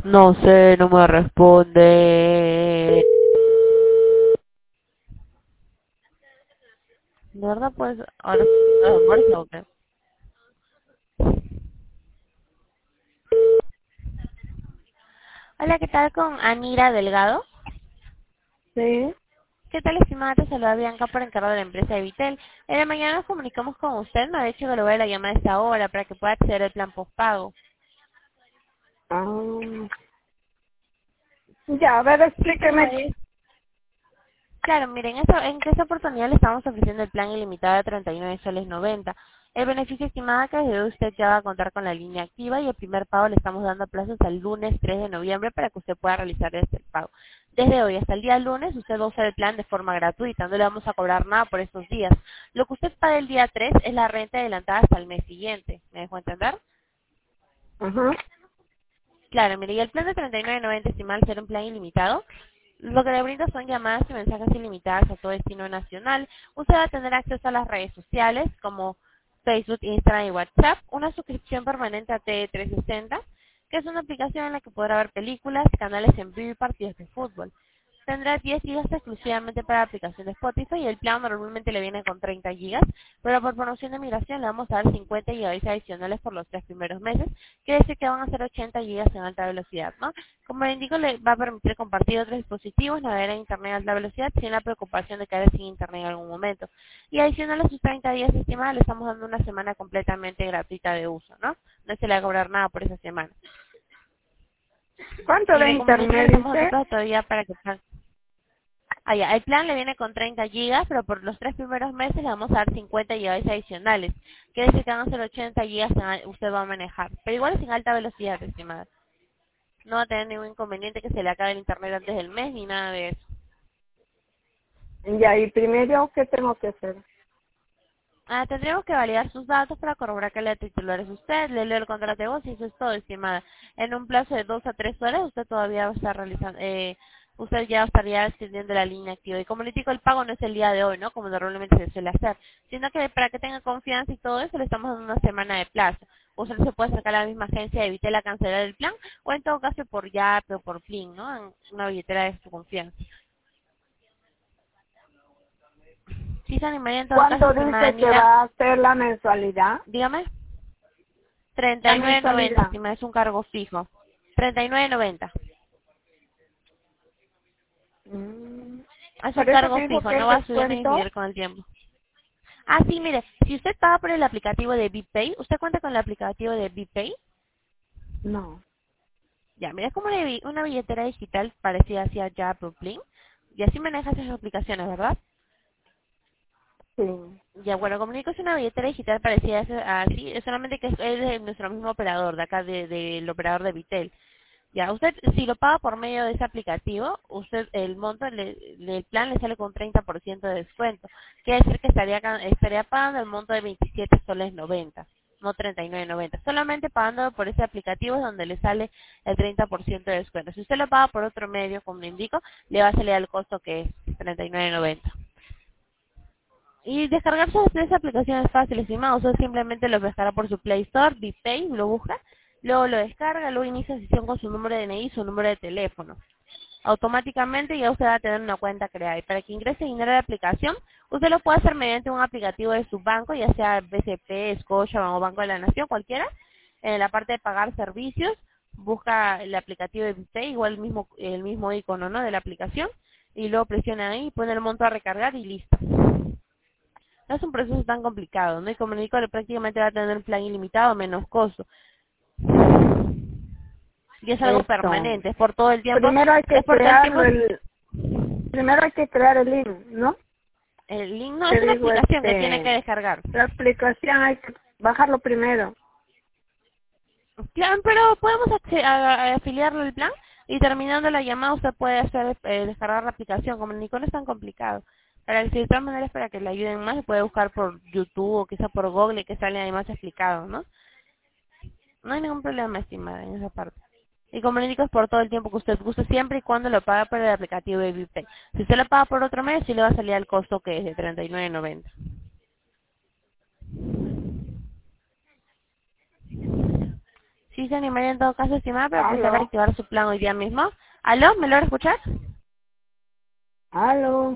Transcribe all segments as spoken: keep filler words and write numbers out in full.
No sé, no me responde. ¿De verdad pues ahora almuerzo o qué? Hola, ¿qué tal con Anira Delgado? Sí. ¿Qué tal, estimada? Te saluda Bianca por encargo de la empresa de Vitel. En la mañana nos comunicamos con usted, me ha dicho que le voy a la llamada a esta hora para que pueda acceder al plan postpago. Ah, ya, a ver, Sí, explíqueme. pues. Claro, miren, esta- en esta oportunidad le estamos ofreciendo el plan ilimitado de treinta y nueve soles noventa. El beneficio estimado que desde usted ya va a contar con la línea activa y el primer pago le estamos dando plazos al lunes tres de noviembre para que usted pueda realizar este pago. Desde hoy hasta el día lunes usted va a usar el plan de forma gratuita, no le vamos a cobrar nada por estos días. Lo que usted paga el día tres es la renta adelantada hasta el mes siguiente. ¿Me dejó entender? Ajá. Claro, mire, y el plan de treinta y nueve noventa, estimado, al ser un plan ilimitado, lo que le brinda son llamadas y mensajes ilimitadas a todo destino nacional. Usted va a tener acceso a las redes sociales como Facebook, Instagram y WhatsApp, una suscripción permanente a T trescientos sesenta, que es una aplicación en la que podrá ver películas, canales en vivo y partidos de fútbol. Tendrá diez gigas exclusivamente para la aplicación de Spotify y el plan normalmente le viene con treinta gigas, pero por promoción de migración le vamos a dar cincuenta gigabytes adicionales por los tres primeros meses, quiere decir que van a ser ochenta gigas en alta velocidad, ¿no? Como le indico, le va a permitir compartir otros dispositivos, navegar en internet a alta velocidad sin la preocupación de quedar sin internet en algún momento. Y adicional a sus treinta días estimados, le estamos dando una semana completamente gratuita de uso, ¿no? No se le va a cobrar nada por esa semana. ¿Cuánto Y de le comunico que le internet estamos dando dice? plazo todavía para que puedan. Ah, ya, el plan le viene con treinta gigas, pero por los tres primeros meses le vamos a dar cincuenta gigas adicionales. Quiere decir que van a ser ochenta gigas que usted va a manejar. Pero igual es en alta velocidad, estimada. No va a tener ningún inconveniente que se le acabe el internet antes del mes ni nada de eso. Ya, y primero, ¿qué tengo que hacer? Ah, tendríamos que validar sus datos para corroborar que la titular es usted, le leo el contrato de voz y eso es todo, estimada. En un plazo de dos a tres horas usted todavía va a estar realizando, eh, usted ya estaría extendiendo la línea activa. Y como le digo, el pago no es el día de hoy, ¿no? Como normalmente se suele hacer, sino que para que tenga confianza y todo eso le estamos dando una semana de plazo. Usted se puede acercar a la misma agencia, evite la cancelar el plan, o en todo caso por Yap o por Plin, ¿no? En una billetera de su confianza. Sí, se animaría en todo caso, ¿Cuánto estimada dice que Anira, va a ser la mensualidad? dígame. La treinta y nueve noventa, mensualidad. estima, es un cargo fijo. treinta y nueve noventa. Mm, Es un Por eso cargo que dijo fijo, que no el va a subir ni descuento. disminuir con el tiempo. Ah, sí, mire, si usted paga por el aplicativo de BitPay, ¿usted cuenta con el aplicativo de BitPay? No. Ya, mira, es como una, bi- una billetera digital parecida hacia Jab o Plin. Y así manejas esas aplicaciones, ¿verdad? Sí. Ya, bueno, Comunico es una billetera digital parecida a esa- así, es solamente que es, es de nuestro mismo operador, de acá, de- del operador de Vitel. Ya, usted, si lo paga por medio de ese aplicativo, usted, el monto le- del plan le sale con treinta por ciento de descuento. Quiere decir que estaría, ca- estaría pagando el monto de veintisiete soles noventa, no treinta y nueve noventa. Solamente pagando por ese aplicativo es donde le sale el treinta por ciento de descuento. Si usted lo paga por otro medio, como le indico, le va a salir al costo que es treinta y nueve noventa. Y descargarse de esa aplicación es fácil, estimado. Usted simplemente lo descarga por su Play Store, BitPay, lo busca, luego lo descarga, luego inicia sesión con su número de D N I y su número de teléfono. Automáticamente ya usted va a tener una cuenta creada. Y para que ingrese dinero a la aplicación, usted lo puede hacer mediante un aplicativo de su banco, ya sea B C P, Scotia o Banco de la Nación, cualquiera. En la parte de pagar servicios, busca el aplicativo de BitPay, igual el mismo, el mismo icono, ¿no?, de la aplicación, y luego presiona ahí, pone el monto a recargar y listo. No es un proceso tan complicado, ¿no? Y como le digo, prácticamente va a tener un plan ilimitado, menos costo. Y es algo Esto. permanente, es por todo el tiempo, Primero hay que es por todo el crear tiempo. el, primero hay que crear el link, ¿no? El link no Te es una digo, aplicación que tiene que este, descargar. la aplicación hay que bajarlo primero. Claro, pero podemos acce- a- a- afiliarlo al plan y terminando la llamada usted puede hacer eh, descargar la aplicación. Como ni no es tan complicado. Para que si de todas maneras para que le ayuden más, se puede buscar por YouTube o quizá por Google que sale ahí más explicado, ¿no? No hay ningún problema, estimada, en esa parte. Y como le indico, es por todo el tiempo que usted guste, siempre y cuando lo paga por el aplicativo de BitPay. Si usted lo paga por otro mes, sí le va a salir el costo que es de treinta y nueve noventa. Sí, se animaría en todo caso, estimada, para empezar a Aló, activar su plan hoy día mismo. ¿Aló? ¿Me logra escuchar? aló,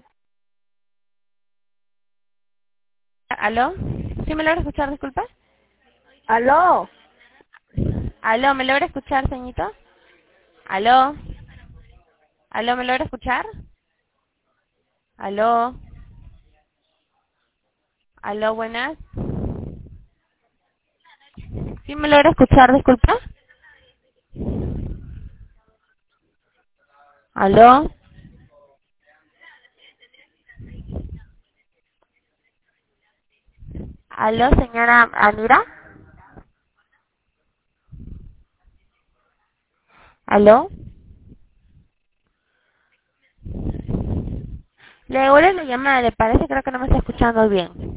¿Aló? ¿Sí me logra escuchar, disculpa? aló. ¿Aló? ¿Me logra escuchar, señorito? ¿Aló? ¿Aló? ¿Me logra escuchar? ¿Aló? ¿Aló? Buenas. ¿Sí me logra escuchar, disculpa? ¿Aló? ¿Aló, señora Anira? ¿Aló? Le devuelvo la llamada, ¿le parece? Creo que no me está escuchando bien.